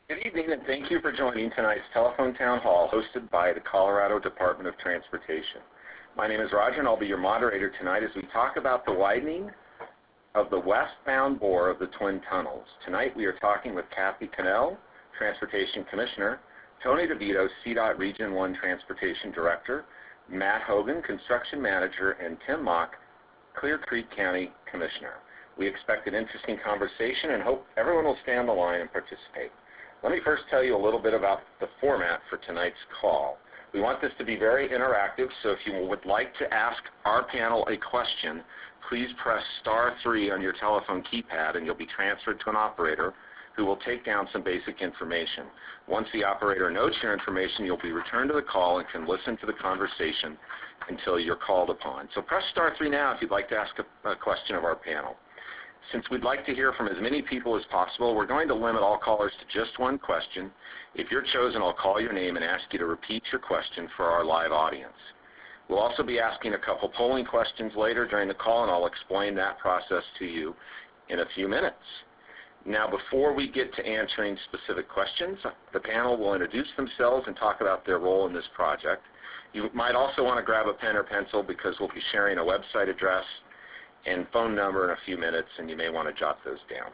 Good evening, and thank you for joining tonight's telephone town hall hosted by the Colorado Department of Transportation. My name is Roger, and I'll be your moderator tonight as we talk about the widening of the westbound bore of the Twin Tunnels. Tonight we are talking with Kathy Cannell, Transportation Commissioner, Tony DeVito, CDOT Region 1 Transportation Director, Matt Hogan, Construction Manager, and Tim Mock, Clear Creek County Commissioner. We expect an interesting conversation and hope everyone will stay on the line and participate. Let me first tell you a little bit about the format for tonight's call. We want this to be very interactive, so if you would like to ask our panel a question, please press *3 on your telephone keypad and you'll be transferred to an operator who will take down some basic information. Once the operator notes your information, you'll be returned to the call and can listen to the conversation until you're called upon. So press *3 now if you'd like to ask a question of our panel. Since we'd like to hear from as many people as possible, we're going to limit all callers to just one question. If you're chosen, I'll call your name and ask you to repeat your question for our live audience. We'll also be asking a couple polling questions later during the call, and I'll explain that process to you in a few minutes. Now, before we get to answering specific questions, the panel will introduce themselves and talk about their role in this project. You might also want to grab a pen or pencil because we'll be sharing a website address and phone number in a few minutes, and you may want to jot those down.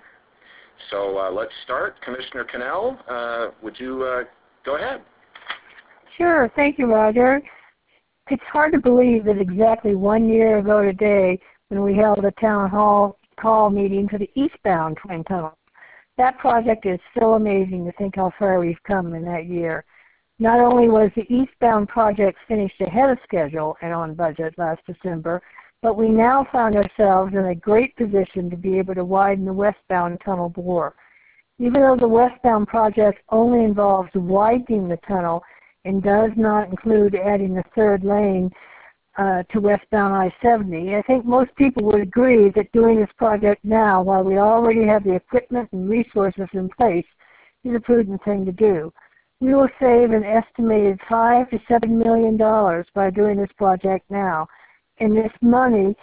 So let's start. Commissioner Cannell, would you go ahead? Sure. Thank you, Roger. It's hard to believe that exactly 1 year ago today, when we held a town hall call meeting for the eastbound Twin Tunnel. That project is so amazing to think how far we've come in that year. Not only was the eastbound project finished ahead of schedule and on budget last December, but we now found ourselves in a great position to be able to widen the westbound tunnel bore. Even though the westbound project only involves widening the tunnel and does not include adding the third lane to westbound I-70, I think most people would agree that doing this project now, while we already have the equipment and resources in place, is a prudent thing to do. We will save an estimated $5 to $7 million by doing this project now. And this is money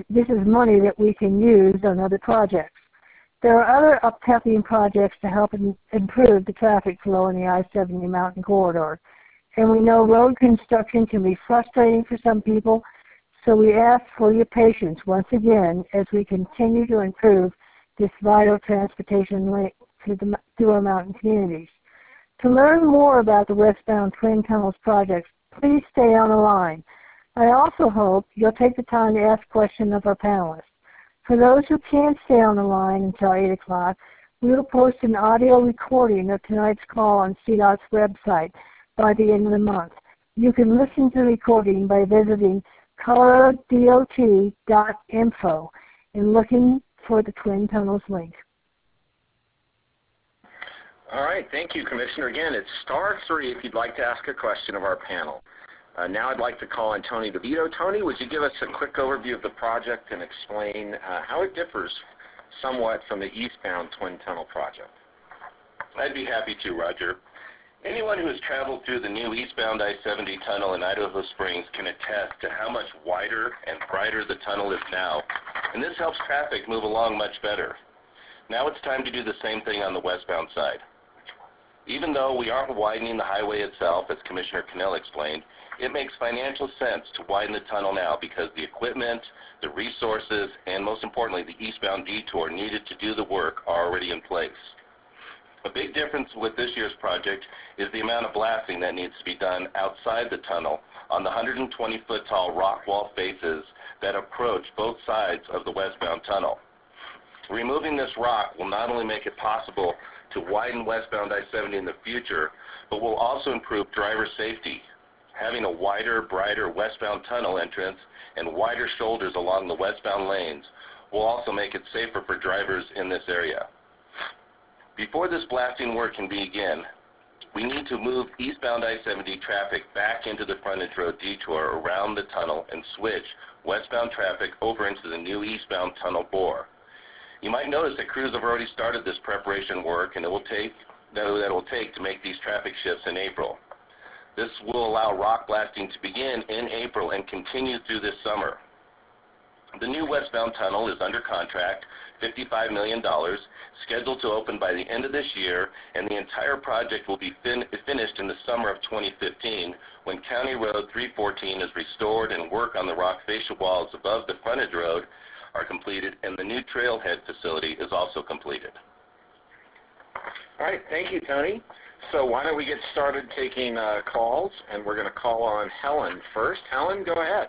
that we can use on other projects. There are other upcoming projects to help improve the traffic flow in the I-70 mountain corridor. And we know road construction can be frustrating for some people, so we ask for your patience once again as we continue to improve this vital transportation link to our mountain communities. To learn more about the westbound Twin Tunnels projects, please stay on the line. I also hope you'll take the time to ask questions of our panelists. For those who can't stay on the line until 8 o'clock, we will post an audio recording of tonight's call on CDOT's website by the end of the month. You can listen to the recording by visiting coloradodot.info and looking for the Twin Tunnels link. All right, thank you, Commissioner. Again, it's *3 if you'd like to ask a question of our panel. Now I'd like to call on Tony DeVito. Tony, would you give us a quick overview of the project and explain how it differs somewhat from the eastbound Twin Tunnel project? I'd be happy to, Roger. Anyone who has traveled through the new eastbound I-70 tunnel in Idaho Springs can attest to how much wider and brighter the tunnel is now, and this helps traffic move along much better. Now it's time to do the same thing on the westbound side. Even though we aren't widening the highway itself, as Commissioner Cannell explained, it makes financial sense to widen the tunnel now because the equipment, the resources, and most importantly, the eastbound detour needed to do the work are already in place. A big difference with this year's project is the amount of blasting that needs to be done outside the tunnel on the 120-foot tall rock wall faces that approach both sides of the westbound tunnel. Removing this rock will not only make it possible to widen westbound I-70 in the future, but will also improve driver safety. Having a wider, brighter westbound tunnel entrance and wider shoulders along the westbound lanes will also make it safer for drivers in this area. Before this blasting work can begin, we need to move eastbound I-70 traffic back into the frontage road detour around the tunnel and switch westbound traffic over into the new eastbound tunnel bore. You might notice that crews have already started this preparation work, and it will take to make these traffic shifts in April. This will allow rock blasting to begin in April and continue through this summer. The new westbound tunnel is under contract, $55 million, scheduled to open by the end of this year, and the entire project will be finished in the summer of 2015 when County Road 314 is restored and work on the rock fascia walls above the frontage road are completed, and the new trailhead facility is also completed. All right, thank you, Tony. So why don't we get started taking calls, and we're going to call on Helen first. Helen, go ahead.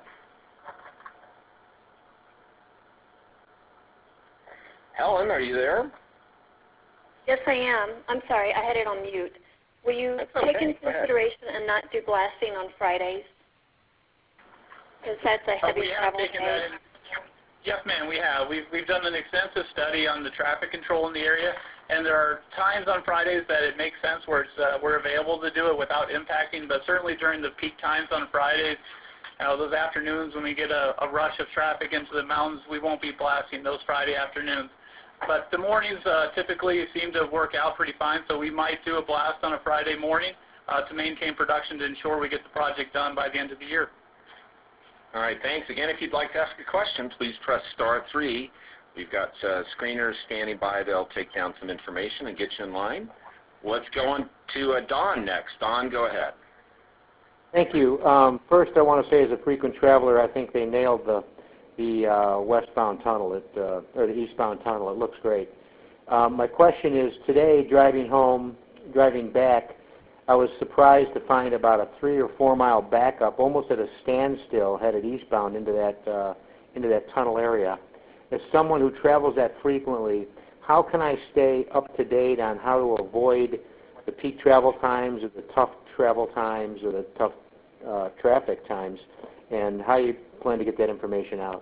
Helen, are you there? Yes, I am. I'm sorry, I had it on mute. Will you take into consideration and not do blasting on Fridays? Because that's a heavy travel day. Yes, ma'am, we have. We've done an extensive study on the traffic control in the area, and there are times on Fridays that it makes sense where we're available to do it without impacting, but certainly during the peak times on Fridays, those afternoons when we get a rush of traffic into the mountains, we won't be blasting those Friday afternoons. But the mornings typically seem to work out pretty fine, so we might do a blast on a Friday morning to maintain production to ensure we get the project done by the end of the year. All right, thanks. Again, if you'd like to ask a question, please press *3. We've got screeners standing by. They'll take down some information and get you in line. Let's go on to Don next. Don, go ahead. Thank you. First, I want to say as a frequent traveler, I think they nailed the westbound tunnel, or the eastbound tunnel. It looks great. My question is, today, driving back, I was surprised to find about a 3 or 4 mile backup, almost at a standstill, headed eastbound into that tunnel area. As someone who travels that frequently, how can I stay up to date on how to avoid the peak travel times, or the tough travel times, or the tough traffic times, and how you plan to get that information out?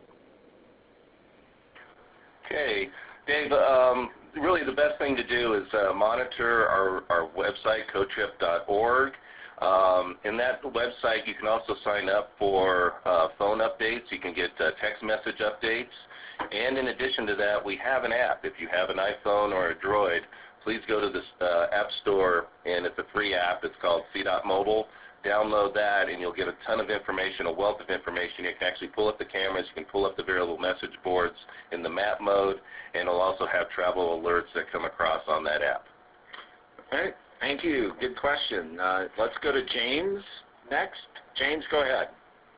Okay, Dave, really the best thing to do is monitor our website, cotrip.org. In that website, you can also sign up for phone updates. You can get text message updates. And in addition to that, we have an app. If you have an iPhone or a Droid, please go to the App Store, and it's a free app. It's called CDOT Mobile. Download that, and you'll get a ton of information, a wealth of information. You can actually pull up the cameras. You can pull up the variable message boards in the map mode, and it'll also have travel alerts that come across on that app. All right, thank you. Good question. Let's go to James next. James, go ahead.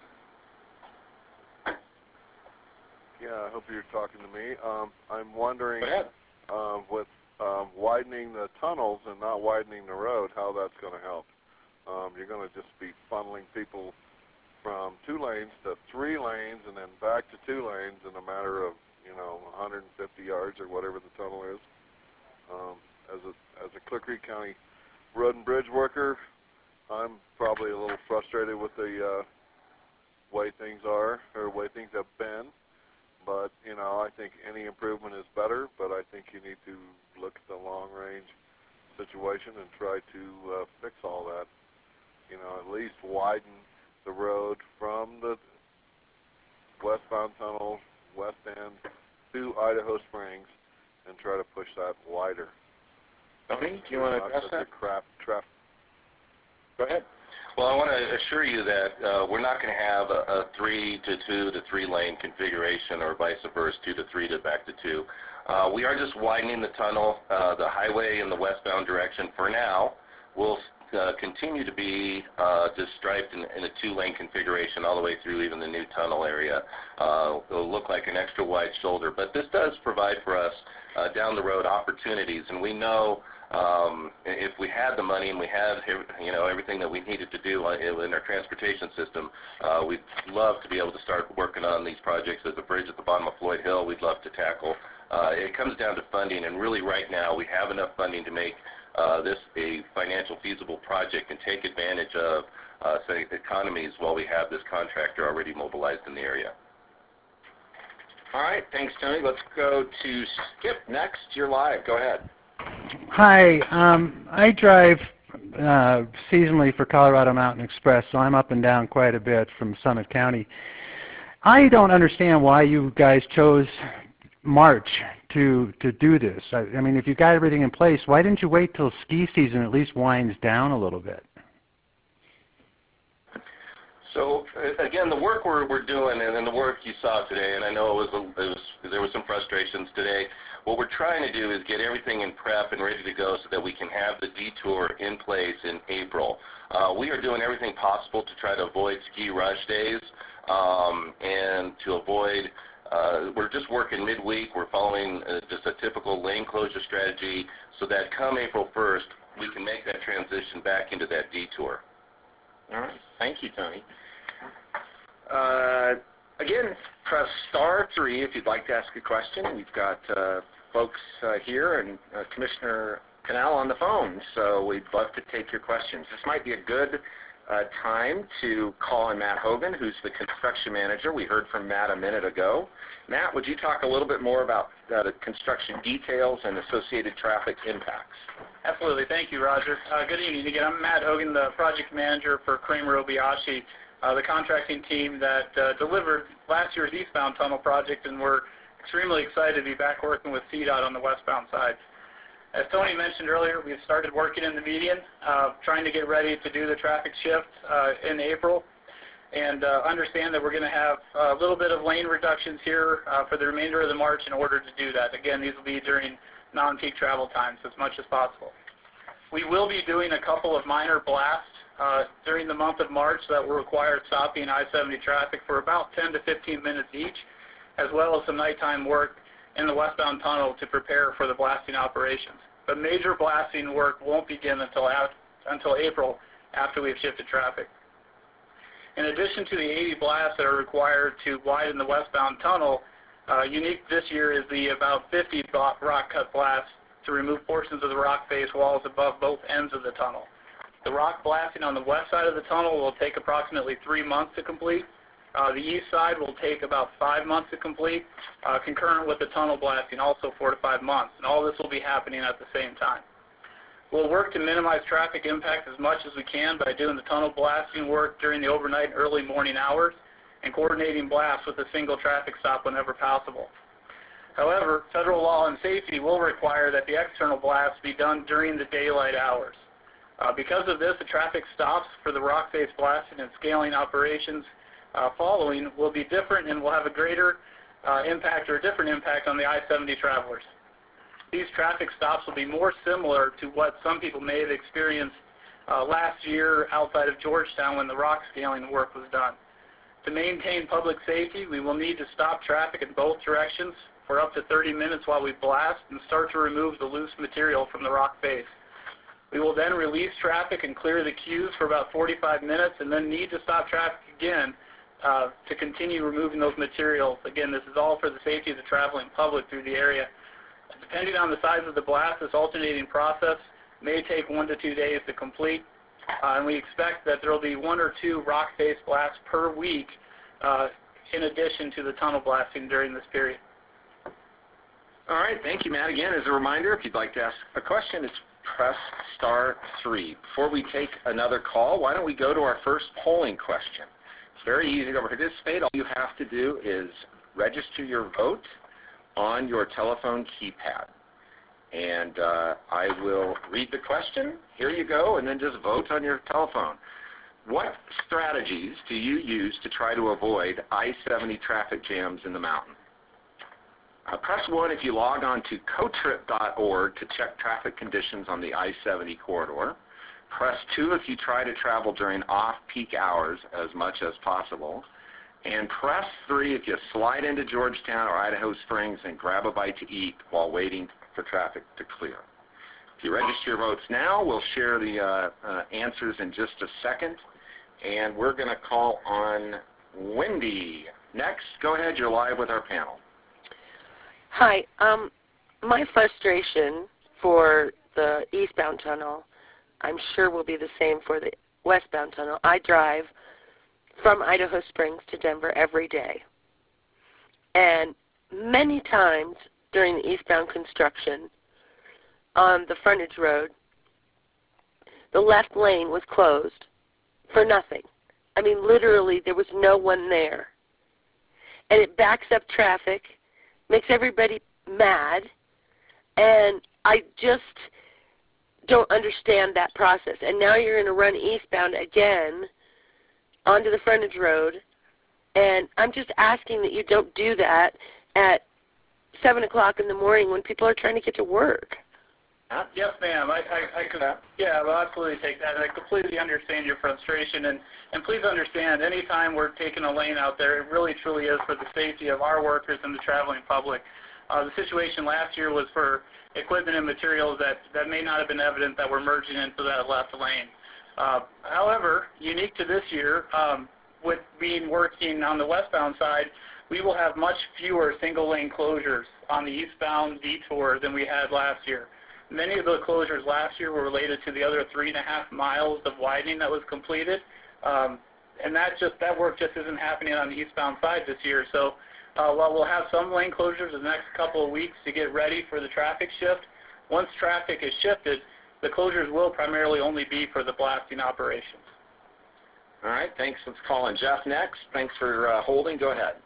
Yeah, I hope you're talking to me. I'm wondering, with widening the tunnels and not widening the road, how that's going to help. You're going to just be funneling people from 2 lanes to 3 lanes and then back to 2 lanes in a matter of, 150 yards or whatever the tunnel is. As a Clear Creek County road and bridge worker, I'm probably a little frustrated with the way things are, or way things have been. But, I think any improvement is better, but I think you need to look at the long-range situation and try to fix all that. At least widen the road from the westbound tunnel, west end, to Idaho Springs, and try to push that wider. Tony, do you want to address that? Traffic. Go ahead. Well, I want to assure you that we're not going to have a 3 to 2 to 3 lane configuration, or vice versa, 2 to 3 to back to 2. We are just widening the tunnel, the highway in the westbound direction for now. We'll continue to be just striped in a 2-lane configuration all the way through even the new tunnel area. It'll look like an extra wide shoulder, but this does provide for us down the road opportunities, and we know if we had the money and we had everything that we needed to do in our transportation system, we'd love to be able to start working on these projects. There's a bridge at the bottom of Floyd Hill we'd love to tackle. It comes down to funding, and really right now we have enough funding to make this a financial feasible project and take advantage of say economies while we have this contractor already mobilized in the area. All right, thanks, Tony. Let's go to Skip next. You're live. Go ahead. Hi. I drive seasonally for Colorado Mountain Express, so I'm up and down quite a bit from Summit County. I don't understand why you guys chose March to do this. I mean, if you got everything in place, why didn't you wait till ski season at least winds down a little bit? So again, the work we're doing, and the work you saw today, and I know there was some frustrations today. What we're trying to do is get everything in prep and ready to go so that we can have the detour in place in April. We are doing everything possible to try to avoid ski rush days and to avoid. We're just working midweek. We're following just a typical lane closure strategy so that come April 1st, we can make that transition back into that detour. All right. Thank you, Tony. Again, press *3 if you'd like to ask a question. We've got folks here and Commissioner Canal on the phone, so we'd love to take your questions. This might be a good time to call on Matt Hogan, who's the construction manager. We heard from Matt a minute ago. Matt, would you talk a little bit more about the construction details and associated traffic impacts? Absolutely. Thank you, Roger. Good evening again. I'm Matt Hogan, the project manager for Kramer Obayashi, the contracting team that delivered last year's eastbound tunnel project, and we're extremely excited to be back working with CDOT on the westbound side. As Tony mentioned earlier, we've started working in the median, trying to get ready to do the traffic shift in April, and understand that we're going to have a little bit of lane reductions here for the remainder of the March in order to do that. Again, these will be during non-peak travel times as much as possible. We will be doing a couple of minor blasts during the month of March that will require stopping I-70 traffic for about 10 to 15 minutes each, as well as some nighttime work in the westbound tunnel to prepare for the blasting operations. But major blasting work won't begin until April after we've shifted traffic. In addition to the 80 blasts that are required to widen the westbound tunnel, unique this year is the about 50 rock cut blasts to remove portions of the rock face walls above both ends of the tunnel. The rock blasting on the west side of the tunnel will take approximately 3 months to complete. The east side will take about 5 months to complete, concurrent with the tunnel blasting, also 4 to 5 months. And all this will be happening at the same time. We'll work to minimize traffic impact as much as we can by doing the tunnel blasting work during the overnight and early morning hours and coordinating blasts with a single traffic stop whenever possible. However, federal law and safety will require that the external blasts be done during the daylight hours. Because of this, the traffic stops for the rock face blasting and scaling operations following will be different and will have a greater impact or a different impact on the I-70 travelers. These traffic stops will be more similar to what some people may have experienced last year outside of Georgetown when the rock scaling work was done. To maintain public safety, we will need to stop traffic in both directions for up to 30 minutes while we blast and start to remove the loose material from the rock face. We will then release traffic and clear the queues for about 45 minutes and then need to stop traffic again to continue removing those materials. Again, this is all for the safety of the traveling public through the area. Depending on the size of the blast, this alternating process may take 1 to 2 days to complete, and we expect that there will be 1 or 2 rock face blasts per week in addition to the tunnel blasting during this period. All right, thank you, Matt. Again, as a reminder, if you'd like to ask a question, it's press *3. Before we take another call, why don't we go to our first polling question? It's very easy to participate. All you have to do is register your vote on your telephone keypad. And I will read the question. Here you go, and then just vote on your telephone. What strategies do you use to try to avoid I-70 traffic jams in the mountain? Press 1 if you log on to cotrip.org to check traffic conditions on the I-70 corridor. Press 2 if you try to travel during off-peak hours as much as possible. And press 3 if you slide into Georgetown or Idaho Springs and grab a bite to eat while waiting for traffic to clear. If you register your votes now, we'll share the answers in just a second. And we're going to call on Wendy next. Go ahead, you're live with our panel. Hi. My frustration for the eastbound tunnel, I'm sure will be the same for the westbound tunnel. I drive from Idaho Springs to Denver every day. And many times during the eastbound construction on the frontage road, the left lane was closed for nothing. I mean, literally, there was no one there. And it backs up traffic, makes everybody mad, and I just don't understand that process. And now you're going to run eastbound again onto the frontage road, and I'm just asking that you don't do that at 7 o'clock in the morning when people are trying to get to work. Yes, ma'am. I could, yeah, I'll absolutely take that. And I completely understand your frustration. And please understand, anytime we're taking a lane out there, it really truly is for the safety of our workers and the traveling public. The situation last year was for equipment and materials that may not have been evident that were merging into that left lane. However, unique to this year, with being working on the westbound side, we will have much fewer single-lane closures on the eastbound detour than we had last year. Many of the closures last year were related to the other 3.5 miles of widening that was completed, and that work just isn't happening on the eastbound side this year. So while we'll have some lane closures in the next couple of weeks to get ready for the traffic shift, once traffic is shifted, the closures will primarily only be for the blasting operations. All right, thanks. Let's call on Jeff next. Thanks for holding. Go ahead.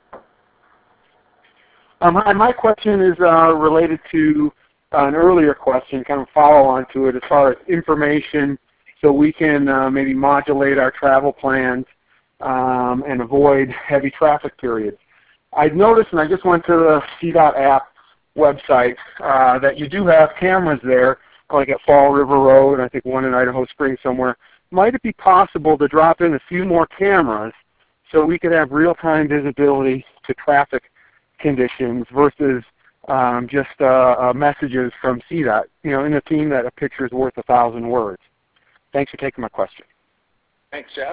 Hi, my question is related to an earlier question, kind of follow on to it as far as information so we can maybe modulate our travel plans and avoid heavy traffic periods. I've noticed, and I just went to the CDOT app website, that you do have cameras there, like at Fall River Road, and I think one in Idaho Springs somewhere. Might it be possible to drop in a few more cameras so we could have real-time visibility to traffic conditions versus just messages from CDOT, you know, in the theme that a picture is worth 1,000 words? Thanks for taking my question. Thanks, Jeff.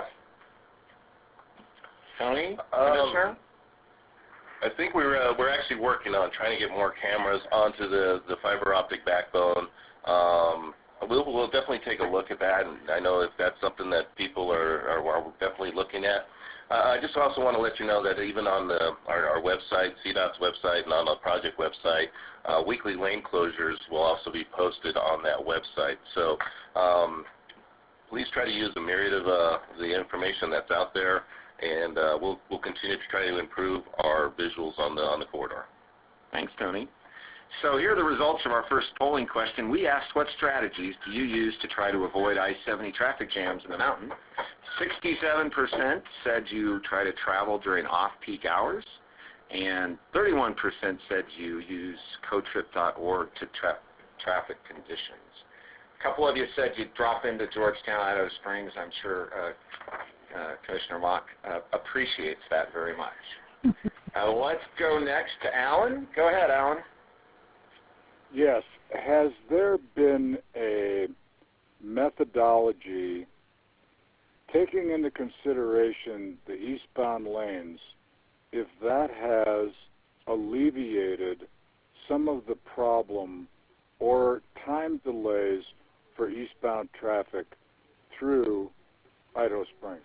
Tony, Commissioner? I think we're actually working on trying to get more cameras onto the fiber optic backbone. We'll definitely take a look at that, and I know if that's something that people are definitely looking at. I just also want to let you know that even on our website, CDOT's website, and on the project website, weekly lane closures will also be posted on that website. So please try to use a myriad of the information that's out there, and we'll continue to try to improve our visuals on the corridor. Thanks, Tony. So here are the results of our first polling question. We asked, what strategies do you use to try to avoid I-70 traffic jams in the mountain? 67% said you try to travel during off-peak hours, and 31% said you use cotrip.org to track traffic conditions. A couple of you said you'd drop into Georgetown, Idaho Springs. I'm sure Commissioner Mock appreciates that very much. Let's go next to Alan. Go ahead, Alan. Yes. Has there been a methodology taking into consideration the eastbound lanes, if that has alleviated some of the problem or time delays for eastbound traffic through Idaho Springs?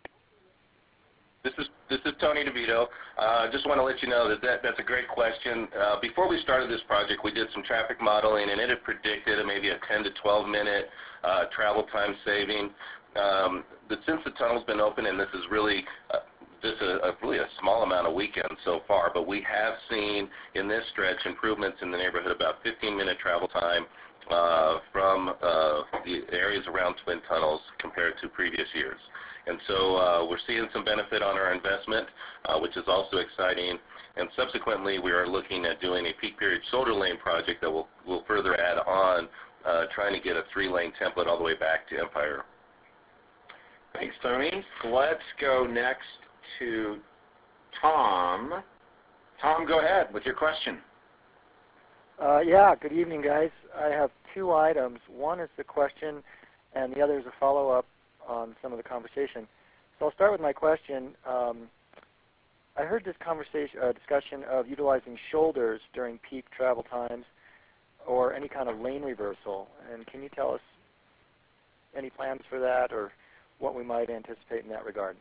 This is Tony DeVito. Just want to let you know that's a great question. Before we started this project, we did some traffic modeling, and it had predicted maybe a 10 to 12 minute travel time saving. But since the tunnel's been open, and this is really really a small amount of weekends so far, but we have seen in this stretch improvements in the neighborhood, about 15-minute travel time from the areas around Twin Tunnels compared to previous years. And so we're seeing some benefit on our investment, which is also exciting. And subsequently, we are looking at doing a peak period shoulder lane project that will further add on, trying to get a 3-lane template all the way back to Empire. Thanks, Tony. Let's go next to Tom. Tom, go ahead with your question. Yeah, good evening, guys. I have 2 items. One is the question, and the other is a follow-up on some of the conversation. So I'll start with my question. I heard this discussion of utilizing shoulders during peak travel times or any kind of lane reversal. And can you tell us any plans for that or what we might anticipate in that regard?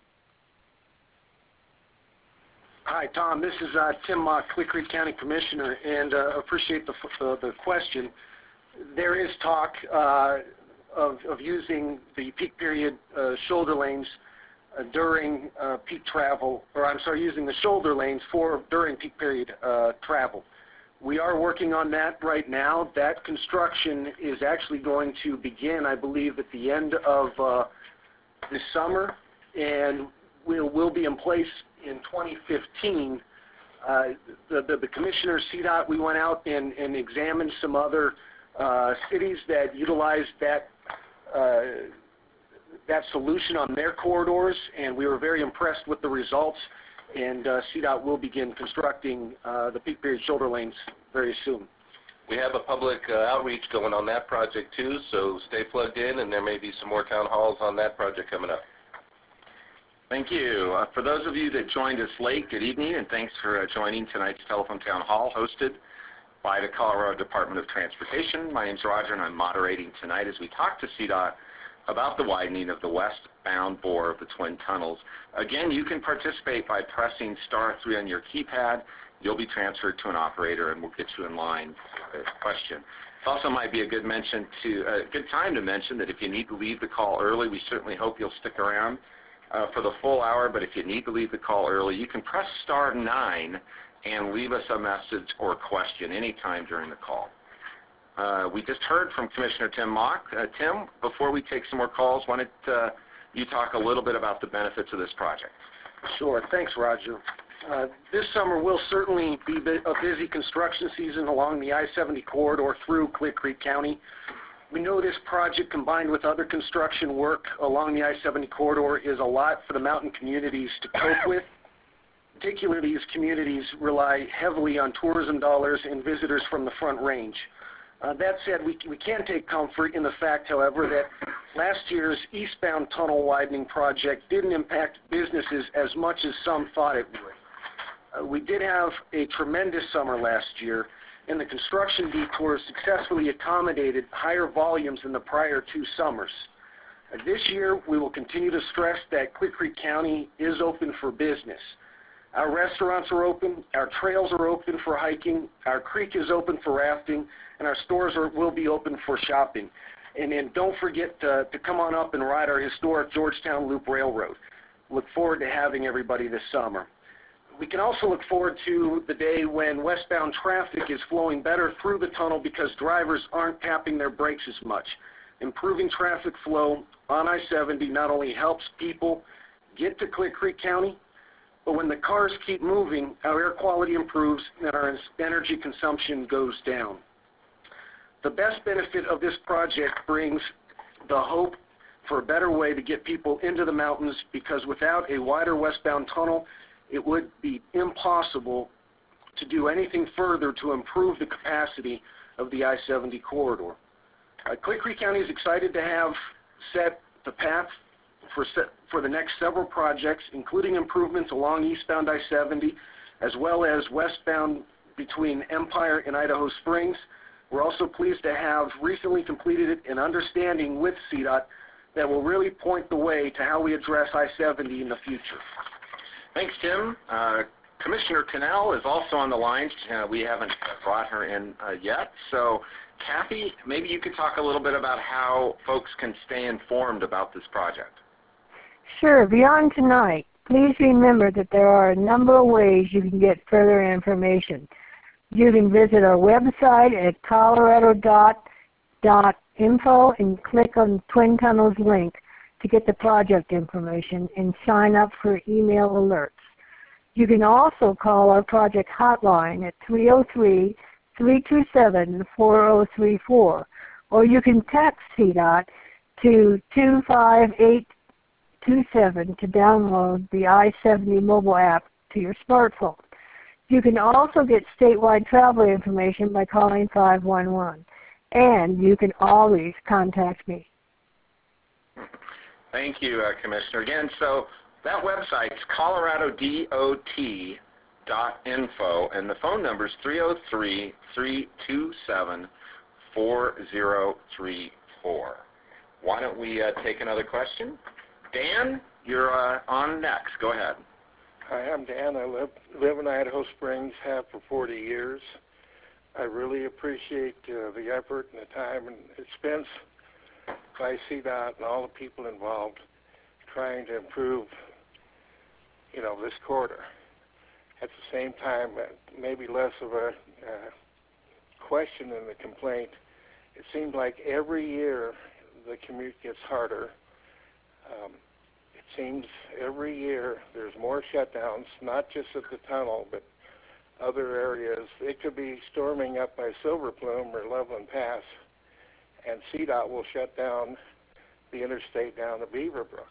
Hi, Tom. This is Tim Mock, Clear Creek County Commissioner, and appreciate the question. There is talk of using the peak period shoulder lanes during peak travel, or I'm sorry, using the shoulder lanes during peak period travel. We are working on that right now. That construction is actually going to begin, I believe, at the end of this summer, and will be in place in 2015. The commissioner, CDOT, we went out and examined some other cities that utilized that solution on their corridors, and we were very impressed with the results. And CDOT will begin constructing the peak period shoulder lanes very soon. We have a public outreach going on that project too, so stay plugged in, and there may be some more town halls on that project coming up. Thank you. For those of you that joined us late, good evening, and thanks for joining tonight's telephone town hall hosted by the Colorado Department of Transportation. My name's Roger, and I'm moderating tonight as we talk to CDOT about the widening of the westbound bore of the Twin Tunnels. Again, you can participate by pressing *3 on your keypad. You'll be transferred to an operator, and we'll get you in line for the question. It also might be a good time to mention that if you need to leave the call early, we certainly hope you'll stick around for the full hour, but if you need to leave the call early, you can press *9 and leave us a message or question anytime during the call. We just heard from Commissioner Tim Mock. Tim, before we take some more calls, why don't you talk a little bit about the benefits of this project? Sure. Thanks, Roger. This summer will certainly be a busy construction season along the I-70 corridor through Clear Creek County. We know this project, combined with other construction work along the I-70 corridor, is a lot for the mountain communities to cope with. Particularly, these communities rely heavily on tourism dollars and visitors from the Front Range. That said, we can take comfort in the fact, however, that last year's eastbound tunnel widening project didn't impact businesses as much as some thought it would. We did have a tremendous summer last year, and the construction detours successfully accommodated higher volumes than the prior 2 summers. This year, we will continue to stress that Clear Creek County is open for business. Our restaurants are open, our trails are open for hiking, our creek is open for rafting, and our stores will be open for shopping. And then don't forget to come on up and ride our historic Georgetown Loop Railroad. Look forward to having everybody this summer. We can also look forward to the day when westbound traffic is flowing better through the tunnel because drivers aren't tapping their brakes as much. Improving traffic flow on I-70 not only helps people get to Clear Creek County, but when the cars keep moving, our air quality improves and our energy consumption goes down. The best benefit of this project brings the hope for a better way to get people into the mountains, because without a wider westbound tunnel, it would be impossible to do anything further to improve the capacity of the I-70 corridor. Clear Creek County is excited to have set the path for the next several projects, including improvements along eastbound I-70, as well as westbound between Empire and Idaho Springs. We're also pleased to have recently completed an understanding with CDOT that will really point the way to how we address I-70 in the future. Thanks, Tim. Commissioner Cannell is also on the line. We haven't brought her in yet. So, Kathy, maybe you could talk a little bit about how folks can stay informed about this project. Sure. Beyond tonight, please remember that there are a number of ways you can get further information. You can visit our website at colorado.info and click on the Twin Tunnels link to get the project information and sign up for email alerts. You can also call our project hotline at 303-327-4034, or you can text CDOT to 25827 to download the I-70 mobile app to your smartphone. You can also get statewide travel information by calling 511, and you can always contact me. Thank you, Commissioner. Again, so that website's coloradodot.info, and the phone number is 303-327-4034. Why don't we take another question? Dan, you're on next. Go ahead. Hi, I'm Dan. I live in Idaho Springs, have for 40 years. I really appreciate the effort and the time and expense by CDOT and all the people involved trying to improve, this corridor. At the same time, maybe less of a question than the complaint. It seems like every year the commute gets harder. It seems every year there's more shutdowns, not just at the tunnel, but other areas. It could be storming up by Silver Plume or Loveland Pass, and CDOT will shut down the interstate down to Beaverbrook.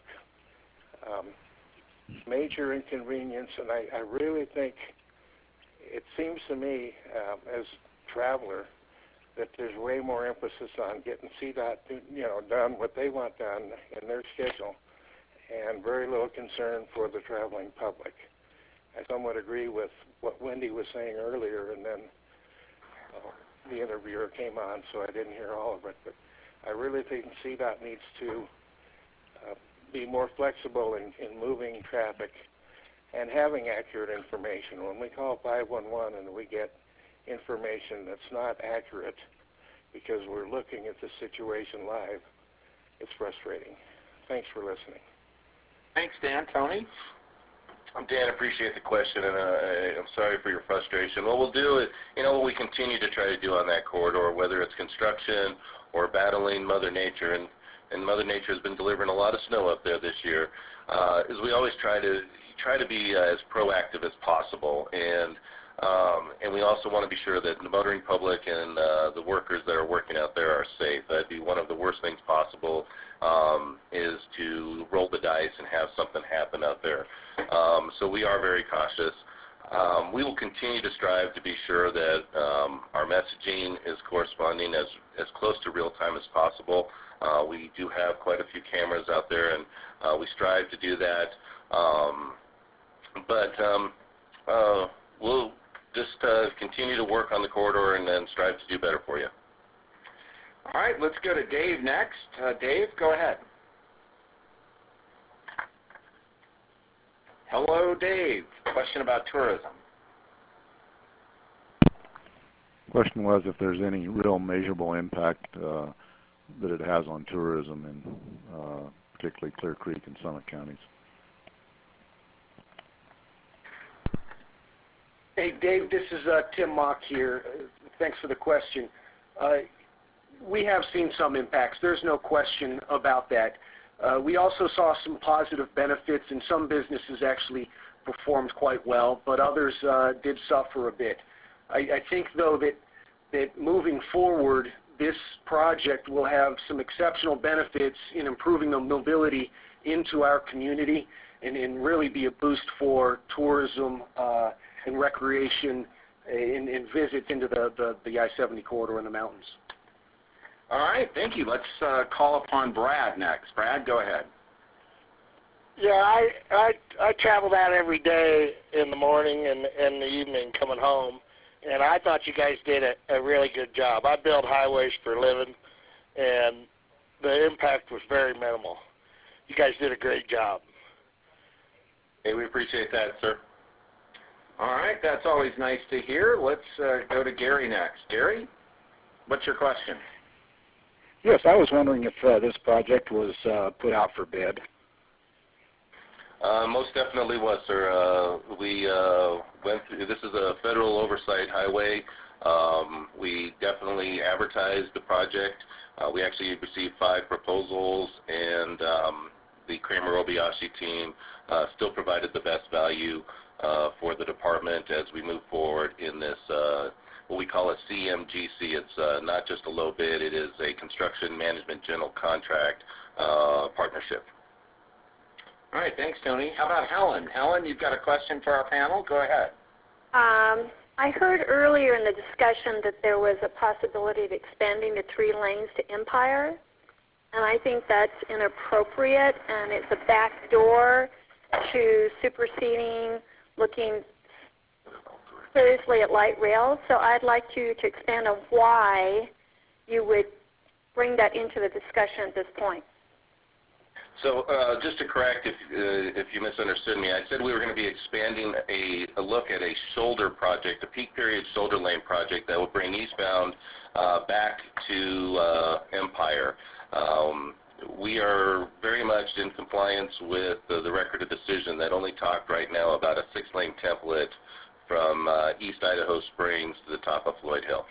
Major inconvenience, and I really think it seems to me as a traveler that there's way more emphasis on getting CDOT done what they want done in their schedule, and very little concern for the traveling public. I somewhat agree with what Wendy was saying earlier, and then the interviewer came on, so I didn't hear all of it. But I really think CDOT needs to be more flexible in moving traffic and having accurate information. When we call 511 and we get information that's not accurate because we're looking at the situation live, it's frustrating. Thanks for listening. Thanks, Dan. Tony? I'm Dan. Appreciate the question, and I'm sorry for your frustration. What we'll do is, what we continue to try to do on that corridor, whether it's construction or battling Mother Nature, and Mother Nature has been delivering a lot of snow up there this year, is we always try to be as proactive as possible, and we also want to be sure that the motoring public and the workers that are working out there are safe. That'd be one of the worst things possible, is to roll the dice and have something happen out there. So we are very cautious. We will continue to strive to be sure that our messaging is corresponding as close to real time as possible. We do have quite a few cameras out there, and we strive to do that. We'll just continue to work on the corridor and then strive to do better for you. All right, let's go to Dave next. Dave, go ahead. Hello, Dave. Question about tourism. Question was if there's any real measurable impact that it has on tourism in particularly Clear Creek and Summit counties. Hey, Dave, this is Tim Mock here. Thanks for the question. We have seen some impacts. There's no question about that. We also saw some positive benefits, and some businesses actually performed quite well, but others did suffer a bit. I think, though, that moving forward, this project will have some exceptional benefits in improving the mobility into our community and really be a boost for tourism and recreation and visits into the I-70 corridor in the mountains. All right, thank you. Let's call upon Brad next. Brad, go ahead. Yeah, I travel that every day in the morning and in the evening coming home, and I thought you guys did a really good job. I build highways for a living, and the impact was very minimal. You guys did a great job. Hey, we appreciate that, sir. All right, that's always nice to hear. Let's go to Gary next. Gary, what's your question? Yes, I was wondering if this project was put out for bid. Most definitely was, sir. We went through, this is a federal oversight highway. We definitely advertised the project. We actually received 5 proposals, and the Kramer-Obayashi team still provided the best value for the department as we move forward in this, what we call a CMGC. It's not just a low bid, it is a construction management general contract partnership. All right, thanks, Tony. How about Helen? Helen, you've got a question for our panel. Go ahead. I heard earlier in the discussion that there was a possibility of expanding the 3 lanes to Empire, and I think that's inappropriate, and it's a backdoor to superseding, looking seriously at light rail. So I'd like you to expand on why you would bring that into the discussion at this point. So just to correct, if you misunderstood me, I said we were going to be expanding a look at a shoulder project, a peak period shoulder lane project that will bring eastbound back to Empire. We are very much in compliance with the record of decision that only talked right now about a 6-lane template from East Idaho Springs to the top of Floyd Hill.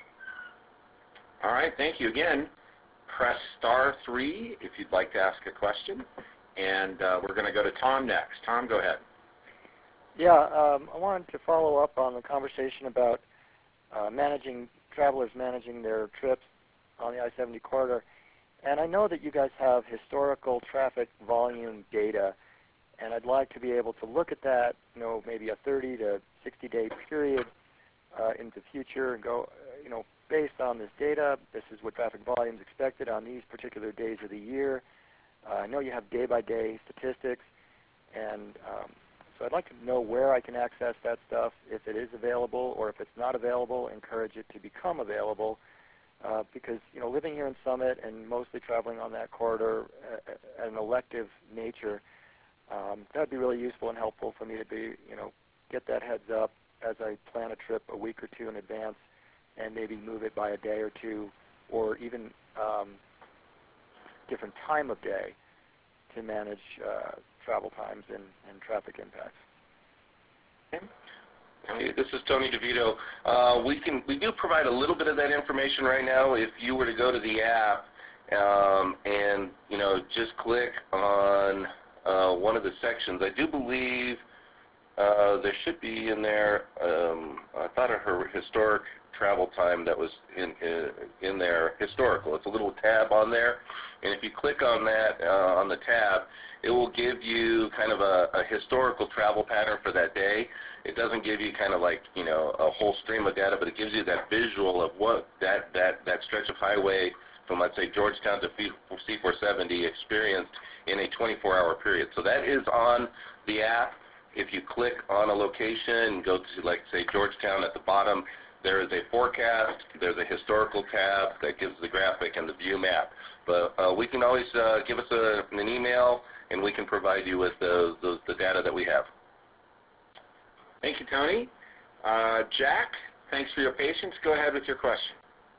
All right, thank you again. Press *3 if you'd like to ask a question. And we're going to go to Tom next. Tom, go ahead. Yeah, I wanted to follow up on the conversation about travelers managing their trips on the I-70 corridor. And I know that you guys have historical traffic volume data, and I'd like to be able to look at that, maybe a 30 to 60-day period into the future and go, based on this data, this is what traffic volume is expected on these particular days of the year. I know you have day-by-day statistics, and so I'd like to know where I can access that stuff, if it is available, or if it's not available, encourage it to become available. Because living here in Summit and mostly traveling on that corridor at an elective nature, that would be really useful and helpful for me to be, get that heads up as I plan a trip a week or two in advance, and maybe move it by a day or two, or even different time of day to manage travel times and traffic impacts. Hey, this is Tony DeVito. We do provide a little bit of that information right now. If you were to go to the app and just click on one of the sections, I do believe there should be in there. I thought of her historic travel time that was in there, historical. It's a little tab on there, and if you click on that on the tab, it will give you kind of a historical travel pattern for that day. It doesn't give you kind of like a whole stream of data, but it gives you that visual of what that stretch of highway from, let's say, Georgetown to C470 experienced in a 24-hour period. So that is on the app. If you click on a location and go to, like, say, Georgetown at the bottom, there is a forecast, there's a historical tab that gives the graphic and the view map. But we can always give us an email, and we can provide you with the data that we have. Thank you, Tony. Jack, thanks for your patience. Go ahead with your question.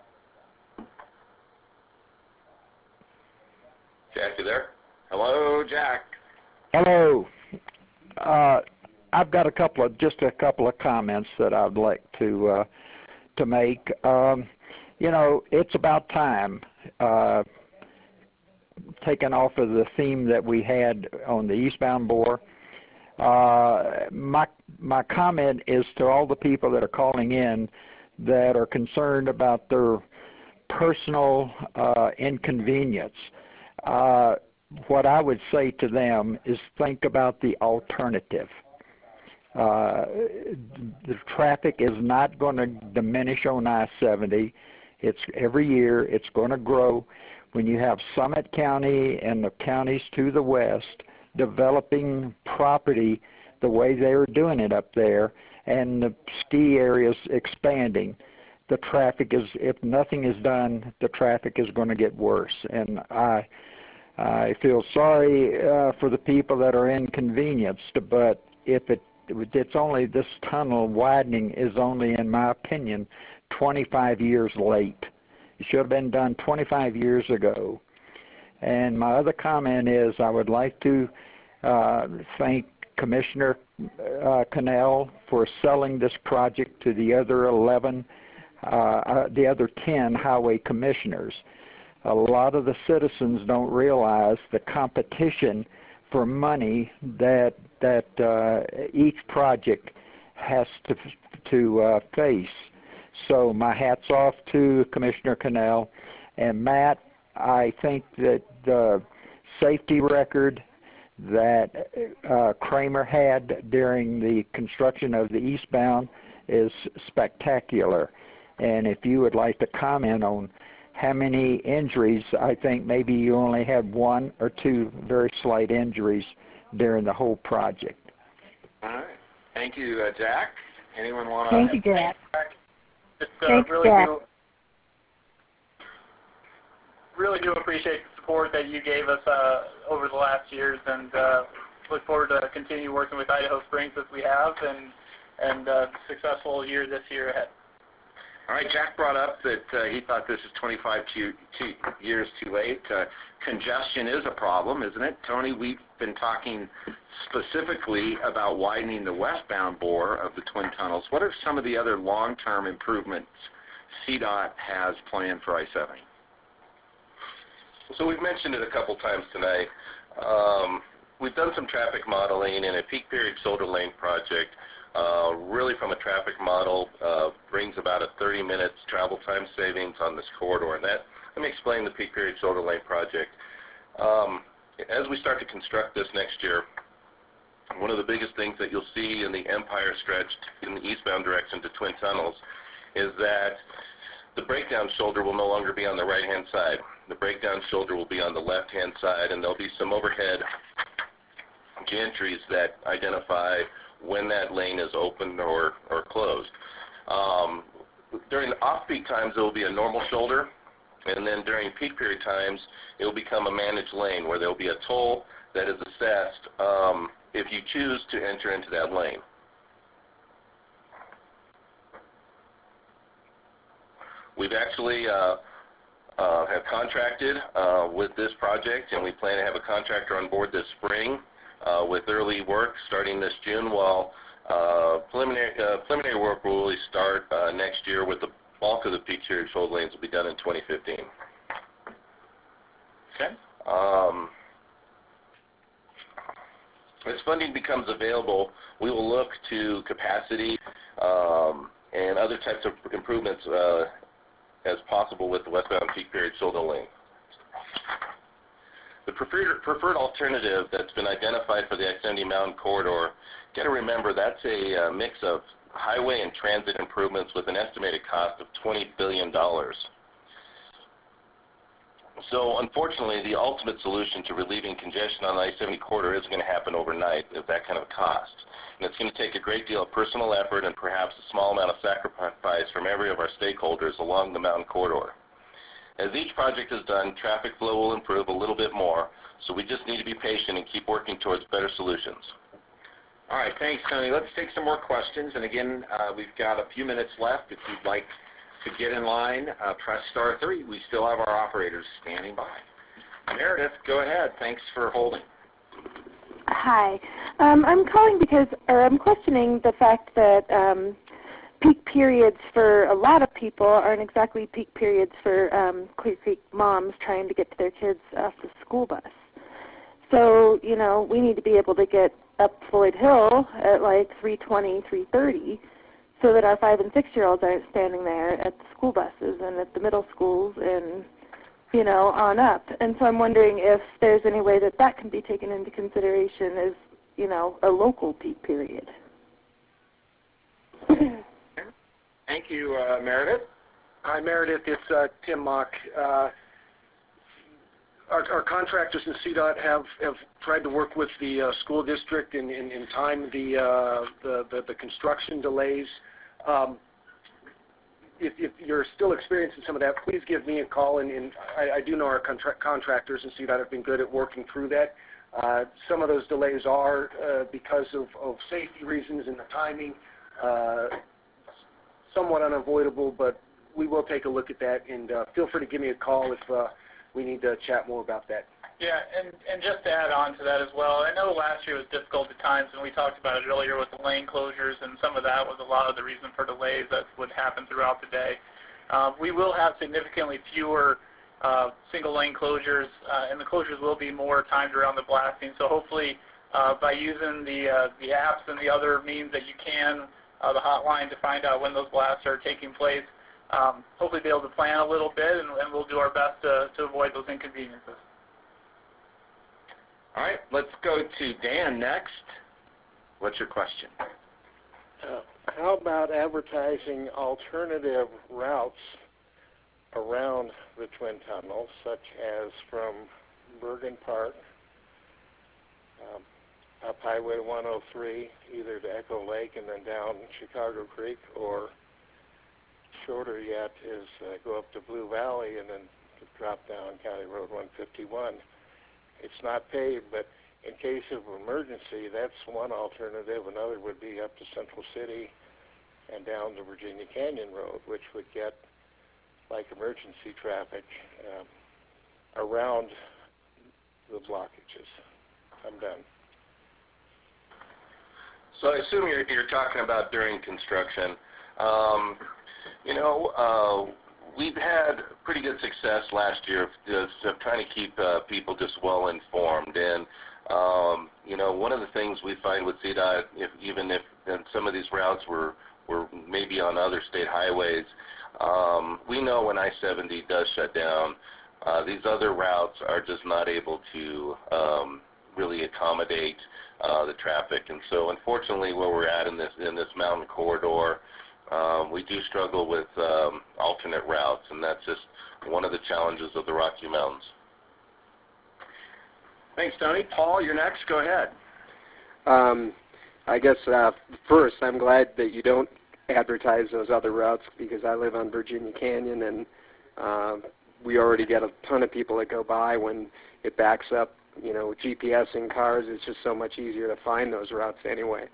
Jack, you there? Hello, Jack. Hello. I've got just a couple of comments that I'd like to make. It's about time, taking off of the theme that we had on the eastbound bore. My comment is to all the people that are calling in that are concerned about their personal inconvenience. What I would say to them is think about the alternative. The traffic is not going to diminish on I-70. Every year it's going to grow. When you have Summit County and the counties to the west developing property the way they're doing it up there, and the ski areas expanding, the traffic is, if nothing is done, the traffic is going to get worse. And I feel sorry for the people that are inconvenienced, but it's only, this tunnel widening is only, in my opinion, 25 years late. It should have been done 25 years ago. And my other comment is I would like to thank Commissioner Cannell for selling this project to the other 10 highway commissioners. A lot of the citizens don't realize the competition for money that each project has to face. So my hat's off to Commissioner Cannell. And Matt, I think that the safety record that Kramer had during the construction of the eastbound is spectacular. And if you would like to comment on how many injuries, I think maybe you only had 1 or 2 very slight injuries during the whole project. All right. Thank you, Jack. Anyone want to? Thank you, Jack. Thanks, really do appreciate the support that you gave us over the last years, and look forward to continue working with Idaho Springs as we have, and successful year this year ahead. All right, Jack brought up that he thought this is 25 years too late. Congestion is a problem, isn't it? Tony, we've been talking specifically about widening the westbound bore of the twin tunnels. What are some of the other long-term improvements CDOT has planned for I-70? So we've mentioned it a couple times tonight. we've done some traffic modeling in a peak period shoulder lane project. Really from a traffic model brings about a 30 minutes travel time savings on this corridor. And let me explain the peak period shoulder lane project. As we start to construct this next year, one of the biggest things that you'll see in the Empire stretch in the eastbound direction to Twin Tunnels is that the breakdown shoulder will no longer be on the right-hand side. The breakdown shoulder will be on the left-hand side, and there'll be some overhead gantries that identify when that lane is open or closed. During the off-peak times, it will be a normal shoulder, and then during peak period times, it will become a managed lane where there will be a toll that is assessed if you choose to enter into that lane. We've actually have contracted with this project, and we plan to have a contractor on board this spring with early work starting this June, while preliminary work will really start next year, with the bulk of the peak period shoulder lanes will be done in 2015. Okay. As funding becomes available, we will look to capacity and other types of improvements as possible with the westbound peak period shoulder lane. The preferred alternative that's been identified for the I-70 Mountain Corridor, got to remember that's a mix of highway and transit improvements with an estimated cost of $20 billion. So unfortunately, the ultimate solution to relieving congestion on the I-70 corridor isn't going to happen overnight at that kind of cost. And it's going to take a great deal of personal effort and perhaps a small amount of sacrifice from every of our stakeholders along the mountain corridor. As each project is done, traffic flow will improve a little bit more, so we just need to be patient and keep working towards better solutions. All right, thanks, Tony. Let's take some more questions. And again, we've got a few minutes left. If you'd like to get in line, press star 3. We still have our operators standing by. Meredith, go ahead. Thanks for holding. Hi. I'm calling because, or I'm questioning the fact that peak periods for a lot of people aren't exactly peak periods for Clear Creek moms trying to get to their kids off the school bus. So, you know, we need to be able to get up Floyd Hill at like 3:20, 3:30, so that our 5- and 6-year-olds aren't standing there at the school buses and at the middle schools and, you know, on up. And so I'm wondering if there's any way that that can be taken into consideration as, you know, a local peak period. Thank you, Meredith. Hi, Meredith. It's Tim Mock. Our contractors in CDOT have tried to work with the school district and time the construction delays. If you're still experiencing some of that, please give me a call. And I do know our contractors in CDOT have been good at working through that. Some of those delays are because of safety reasons and the timing. Somewhat unavoidable, but we will take a look at that, and feel free to give me a call if we need to chat more about that. Yeah, and just to add on to that as well, I know last year was difficult at times, and we talked about it earlier with the lane closures, and some of that was a lot of the reason for delays that would happen throughout the day. We will have significantly fewer single lane closures, and the closures will be more timed around the blasting, so hopefully by using the apps and the other means that you can, the hotline to find out when those blasts are taking place, hopefully be able to plan a little bit, and we'll do our best to avoid those inconveniences. All right, let's go to Dan next. What's your question? How about advertising alternative routes around the Twin Tunnels, such as from Bergen Park, up Highway 103, either to Echo Lake and then down Chicago Creek, or shorter yet is go up to Blue Valley and then drop down County Road 151. It's not paved, but in case of emergency, that's one alternative. Another would be up to Central City and down the Virginia Canyon Road, which would get like emergency traffic around the blockages. I'm done. So I assume you're talking about during construction. We've had pretty good success last year of trying to keep people just well informed, and You know, one of the things we find with CDOT, even if some of these routes were maybe on other state highways, we know when I-70 does shut down, these other routes are just not able to really accommodate the traffic. And so unfortunately where we're at in this mountain corridor, we do struggle with alternate routes, and that's just one of the challenges of the Rocky Mountains. Thanks, Tony. Paul, you're next. Go ahead. I guess first, I'm glad that you don't advertise those other routes, because I live on Virginia Canyon, and we already get a ton of people that go by when it backs up. You know, with GPS in cars, it's just so much easier to find those routes anyway.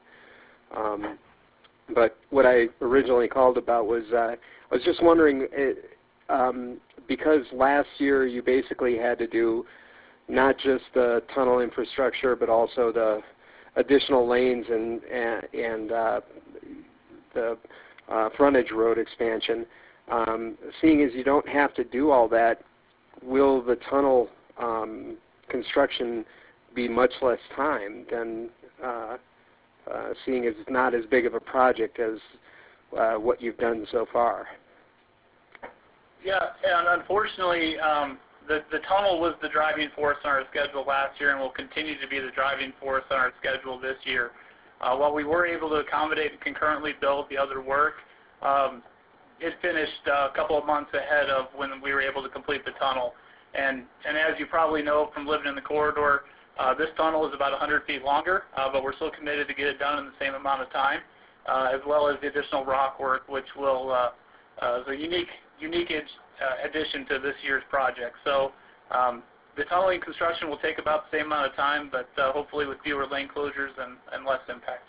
But what I originally called about was I was just wondering, because last year you basically had to do not just the tunnel infrastructure, but also the additional lanes and the frontage road expansion. Seeing as you don't have to do all that, will the tunnel construction be much less time than seeing as it's not as big of a project as what you've done so far? Yeah, and unfortunately, the tunnel was the driving force on our schedule last year and will continue to be the driving force on our schedule this year. While we were able to accommodate and concurrently build the other work, it finished a couple of months ahead of when we were able to complete the tunnel. And as you probably know from living in the corridor, this tunnel is about 100 feet longer, but we're still committed to get it done in the same amount of time, as well as the additional rock work, which will is a unique addition to this year's project. So the tunneling construction will take about the same amount of time, but hopefully with fewer lane closures and less impact.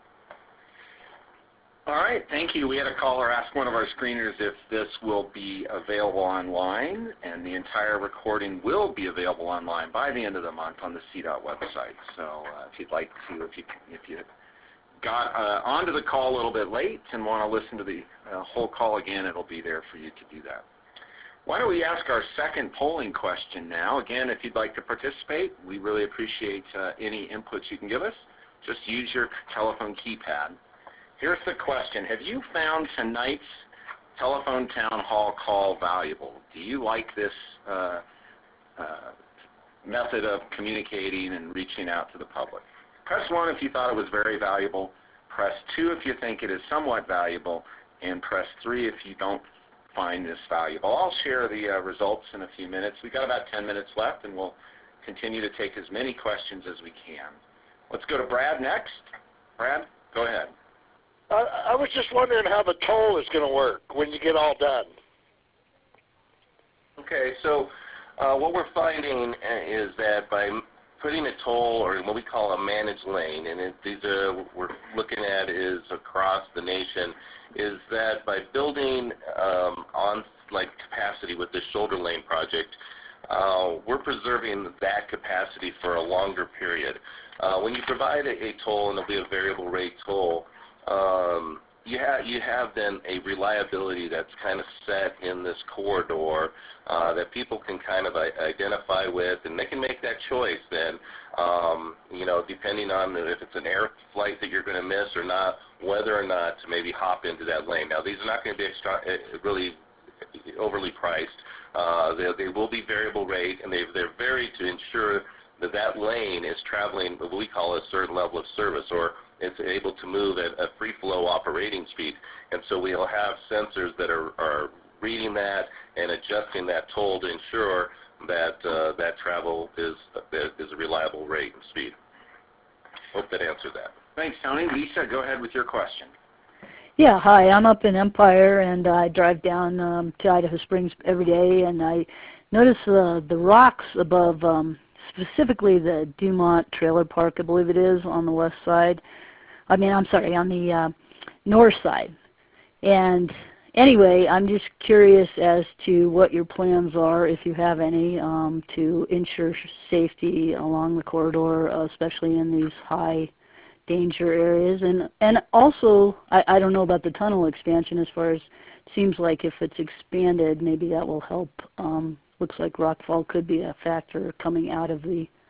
All right, thank you. We had a caller ask one of our screeners if this will be available online, and the entire recording will be available online by the end of the month on the CDOT website. So if you'd like to, if you got onto the call a little bit late and want to listen to the whole call again, it'll be there for you to do that. Why don't we ask our second polling question now? Again, if you'd like to participate, we really appreciate any inputs you can give us. Just use your telephone keypad. Here's the question. Have you found tonight's telephone town hall call valuable? Do you like this method of communicating and reaching out to the public? Press 1 if you thought it was very valuable. Press 2 if you think it is somewhat valuable. And press 3 if you don't find this valuable. I'll share the results in a few minutes. We've got about 10 minutes left, and we'll continue to take as many questions as we can. Let's go to Brad next. Brad, go ahead. I was just wondering how the toll is going to work when you get all done. Okay, so what we're finding is that by putting a toll, or what we call a managed lane, and these are we're looking at is across the nation, is that by building on like capacity with this shoulder lane project, we're preserving that capacity for a longer period. When you provide a toll, and it'll be a variable rate toll, you have then a reliability that's kind of set in this corridor that people can kind of identify with, and they can make that choice then, you know, depending on if it's an air flight that you're going to miss or not, whether or not to maybe hop into that lane. Now, these are not going to be really overly priced. They will be variable rate, and they're varied to ensure that that lane is traveling what we call a certain level of service, or it's able to move at a free flow operating speed. And so we'll have sensors that are reading that and adjusting that toll to ensure that that travel is a reliable rate and speed. Hope that answered that. Thanks, Tony. Lisa, go ahead with your question. Yeah, hi. I'm up in Empire, and I drive down to Idaho Springs every day, and I notice the rocks above, specifically the Dumont Trailer Park, I believe it is, on the west side. I mean, I'm sorry, on the north side. And anyway, I'm just curious as to what your plans are, if you have any, to ensure safety along the corridor, especially in these high danger areas. And also, I don't know about the tunnel expansion as far as, it seems like if it's expanded, maybe that will help. Looks like rockfall could be a factor coming out of the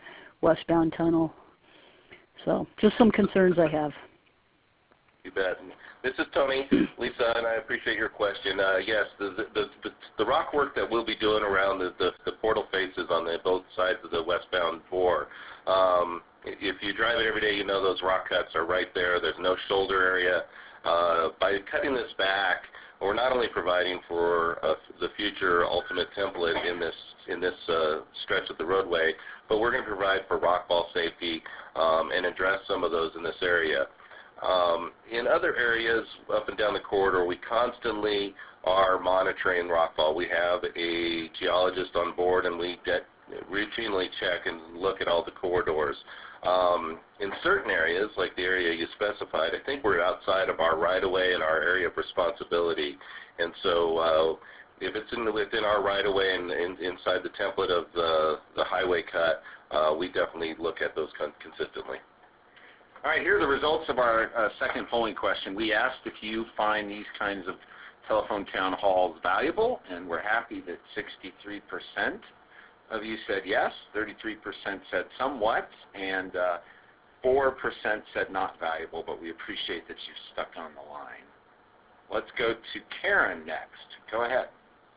westbound tunnel. So just some concerns I have. You bet. This is Tony, Lisa, and I appreciate your question. Yes, the rock work that we'll be doing around the portal faces on both sides of the westbound bore, if you drive it every day, you know those rock cuts are right there. There's no shoulder area. By cutting this back, we're not only providing for the future ultimate template in this stretch of the roadway, but we're going to provide for rockfall safety and address some of those in this area. In other areas up and down the corridor, we constantly are monitoring rockfall. We have a geologist on board, and we routinely check and look at all the corridors. In certain areas, like the area you specified, I think we're outside of our right-of-way and our area of responsibility. And so if it's within our right-of-way and inside the template of the highway cut, we definitely look at those consistently. All right, here are the results of our second polling question. We asked if you find these kinds of telephone town halls valuable, and we're happy that 63% of you said yes, 33% said somewhat, and 4% said not valuable, but we appreciate that you stuck on the line. Let's go to Karen next. Go ahead.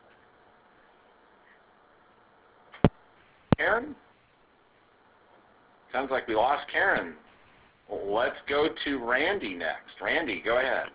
Karen? Sounds like we lost Karen. Let's go to Randy next. Randy, go ahead.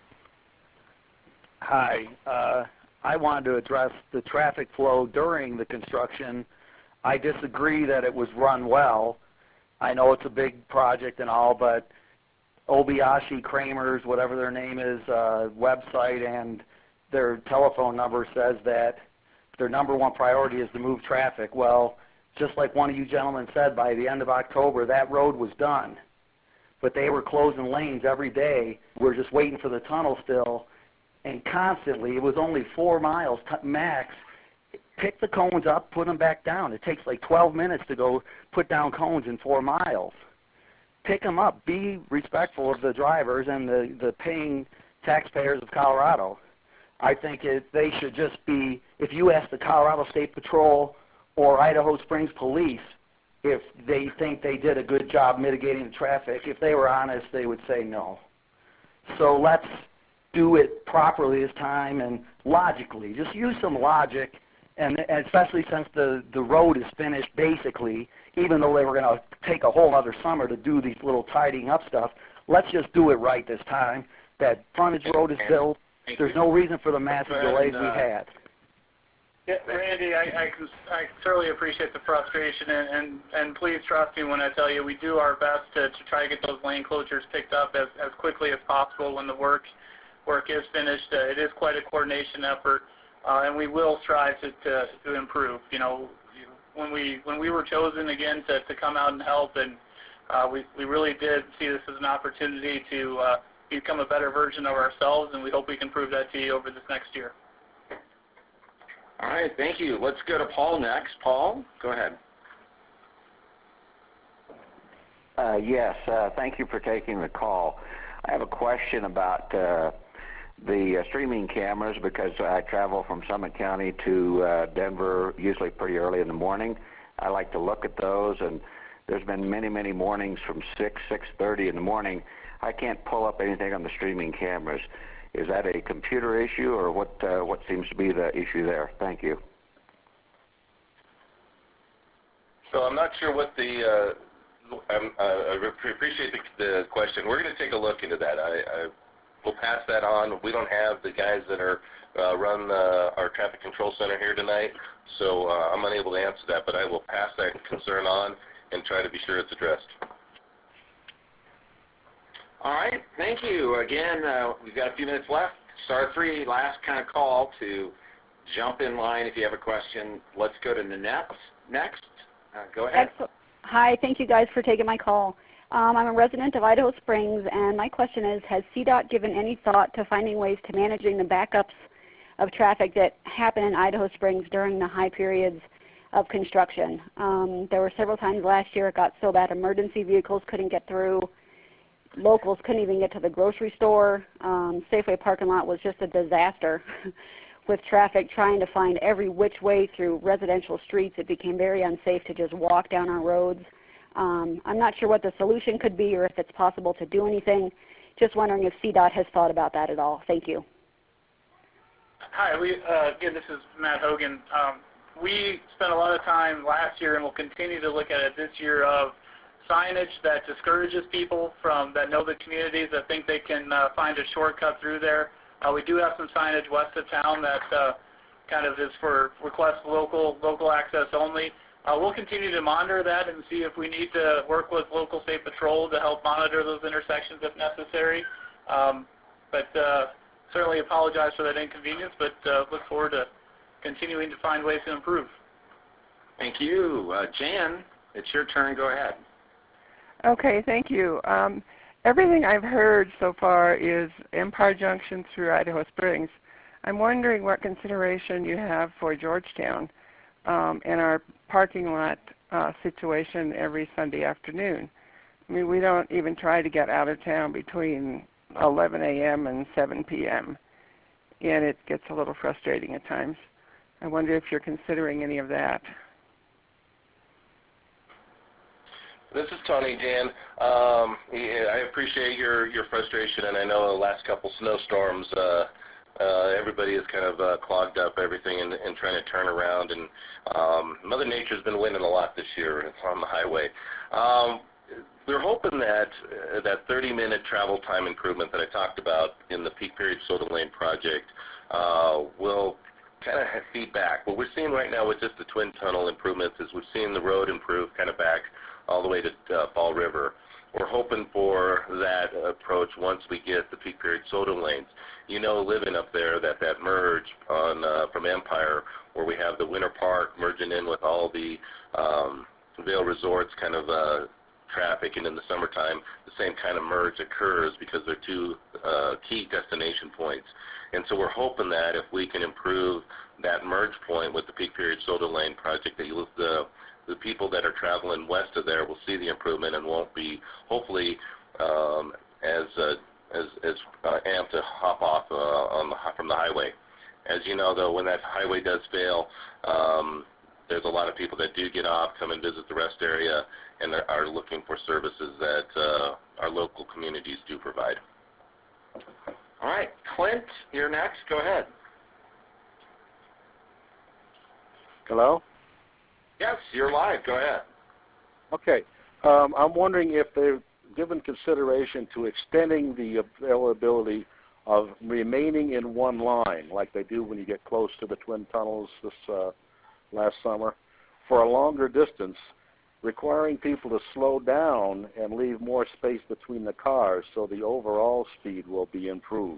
Hi. I wanted to address the traffic flow during the construction. I disagree that it was run well. I know it's a big project and all, but Obayashi Kramer's, whatever their name is, website and their telephone number says that their number one priority is to move traffic. Well, just like one of you gentlemen said, by the end of October, that road was done. But they were closing lanes every day. We're just waiting for the tunnel still. And constantly, it was only 4 miles max. Pick the cones up, put them back down. It takes like 12 minutes to go put down cones in 4 miles. Pick them up. Be respectful of the drivers and the paying taxpayers of Colorado. I think they should just be, if you ask the Colorado State Patrol or Idaho Springs Police if they think they did a good job mitigating the traffic, if they were honest, they would say no. So let's do it properly this time and logically. Just use some logic, and especially since the road is finished basically, even though they were going to take a whole other summer to do these little tidying up stuff, let's just do it right this time. That frontage road is built. There's no reason for the massive delays we had. Yeah, Randy, I certainly appreciate the frustration, and please trust me when I tell you we do our best to try to get those lane closures picked up as quickly as possible when the work is finished. It is quite a coordination effort, and we will strive to improve. You know, when we were chosen again to come out and help, and we really did see this as an opportunity to become a better version of ourselves, and we hope we can prove that to you over this next year. All right, thank you. Let's go to Paul next. Paul, go ahead. Yes, thank you for taking the call. I have a question about the streaming cameras because I travel from Summit County to Denver usually pretty early in the morning. I like to look at those, and there's been many, many mornings from 6:30 in the morning. I can't pull up anything on the streaming cameras. Is that a computer issue, or what seems to be the issue there? Thank you. So I'm not sure what I appreciate the question. We're going to take a look into that. We'll pass that on. We don't have the guys that are run our traffic control center here tonight, so I'm unable to answer that, but I will pass that concern on and try to be sure it's addressed. All right, thank you. Again, we've got a few minutes left. *3, last kind of call to jump in line if you have a question. Let's go to Nanette next. Go ahead. Hi, thank you guys for taking my call. I'm a resident of Idaho Springs, and my question is, has CDOT given any thought to finding ways to managing the backups of traffic that happen in Idaho Springs during the high periods of construction? There were several times last year it got so bad emergency vehicles couldn't get through. Locals couldn't even get to the grocery store. Safeway parking lot was just a disaster with traffic trying to find every which way through residential streets. It became very unsafe to just walk down our roads. I'm not sure what the solution could be or if it's possible to do anything. Just wondering if CDOT has thought about that at all. Thank you. Hi, again, this is Matt Hogan. We spent a lot of time last year and will continue to look at it this year of signage that discourages people that know the communities, that think they can find a shortcut through there. We do have some signage west of town that kind of is for request local access only. We'll continue to monitor that and see if we need to work with local state patrol to help monitor those intersections if necessary. But certainly apologize for that inconvenience, but look forward to continuing to find ways to improve. Thank you. Jan, it's your turn. Go ahead. Okay, thank you. Everything I've heard so far is Empire Junction through Idaho Springs. I'm wondering what consideration you have for Georgetown and our parking lot situation every Sunday afternoon. I mean, we don't even try to get out of town between 11 a.m. and 7 p.m., and it gets a little frustrating at times. I wonder if you're considering any of that. This is Tony, Jan. I appreciate your frustration, and I know the last couple snowstorms, everybody has kind of clogged up everything and trying to turn around, and Mother Nature's been winning a lot this year on the highway. We're hoping that that 30-minute travel time improvement that I talked about in the peak period soda lane project will kind of feed back. What we're seeing right now with just the twin tunnel improvements is we're seeing the road improve kind of back all the way to Fall River. We're hoping for that approach once we get the peak period soda lanes. You know, living up there, that merge on from Empire, where we have the Winter Park merging in with all the Vail Resorts kind of traffic, and in the summertime the same kind of merge occurs because they're two key destination points. And so we're hoping that if we can improve that merge point with the peak period soda lane project, that the people that are traveling west of there will see the improvement and won't be, hopefully, as amped to hop off from the highway. As you know, though, when that highway does fail, there's a lot of people that do get off, come and visit the rest area, and are looking for services that our local communities do provide. All right, Clint, you're next. Go ahead. Hello? Yes, you're live. Go ahead. Okay. I'm wondering if they've given consideration to extending the availability of remaining in one line, like they do when you get close to the twin tunnels this last summer, for a longer distance, requiring people to slow down and leave more space between the cars so the overall speed will be improved.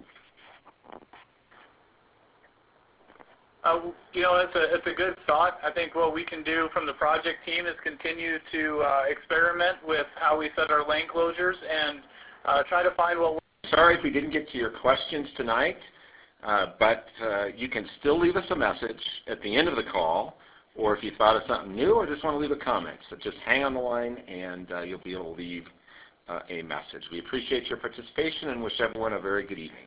You know, it's a good thought. I think what we can do from the project team is continue to experiment with how we set our lane closures and try to find what. Sorry if we didn't get to your questions tonight, but you can still leave us a message at the end of the call, or if you thought of something new or just want to leave a comment. So just hang on the line and you'll be able to leave a message. We appreciate your participation and wish everyone a very good evening.